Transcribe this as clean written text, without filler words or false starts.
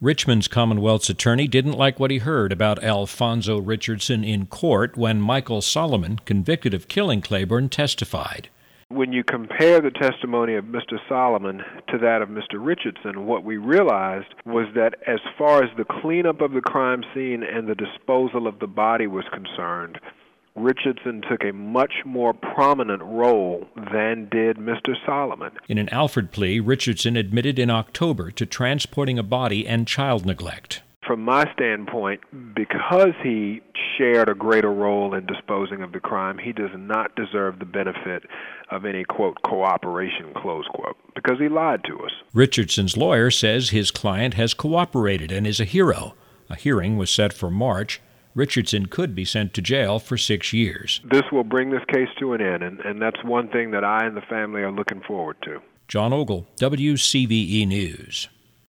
Richmond's Commonwealth's attorney didn't like what he heard about Alfonso Richardson in court when Michael Solomon, convicted of killing Claiborne, testified. When you compare the testimony of Mr. Solomon to that of Mr. Richardson, what we realized was that as far as the cleanup of the crime scene and the disposal of the body was concerned, Richardson took a much more prominent role than did Mr. Solomon. In an Alford plea, Richardson admitted in October to transporting a body and child neglect. From my standpoint, because he shared a greater role in disposing of the crime, he does not deserve the benefit of any, quote, cooperation, close quote, because he lied to us. Richardson's lawyer says his client has cooperated and is a hero. A hearing was set for March. Richardson could be sent to jail for 6 years. This will bring this case to an end, and that's one thing that I and the family are looking forward to. John Ogle, WCVE News.